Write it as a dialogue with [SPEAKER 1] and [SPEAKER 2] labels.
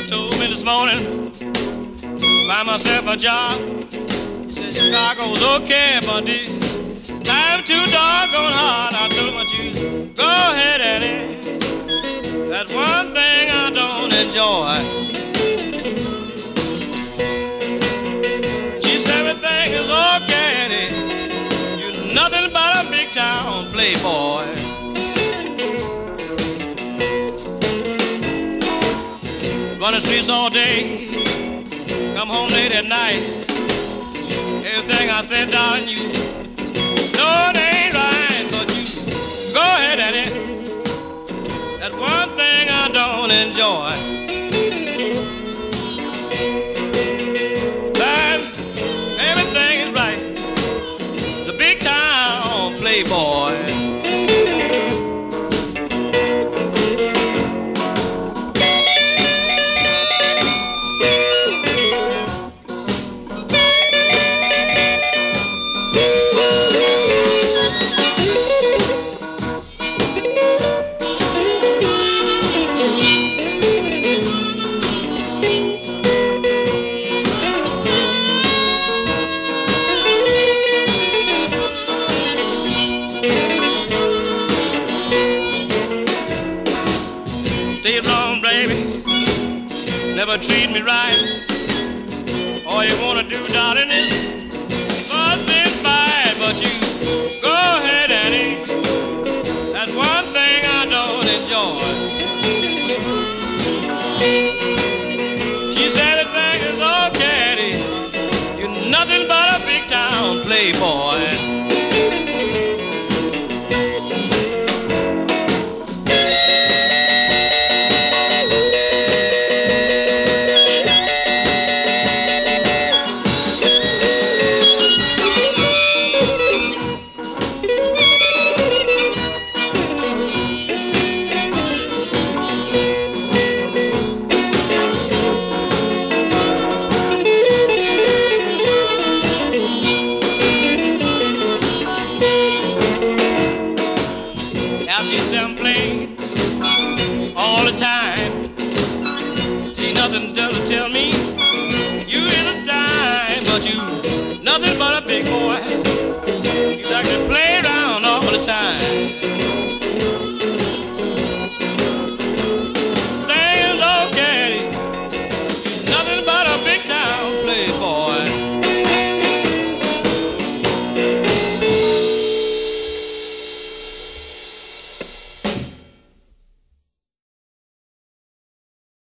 [SPEAKER 1] Told me this morning, find myself a job. He said Chicago's okay, but the time too doggone hard. I told him what you go ahead, Annie. That's one thing I don't enjoy. She said everything is okay, Annie. You're nothing but a big town playboy. Run the streets all day, come home late at night. Everything I said, darling, you know it ain't right, but you go ahead at it. That's one thing I don't enjoy. That everything is right. The big town playboy. Stay along, baby, never treat me right. All you wanna do, darling, is fuss and fight. But you go ahead, Annie, that's one thing I don't enjoy. She said everything is okay, Annie. You're nothing but a big town playboy.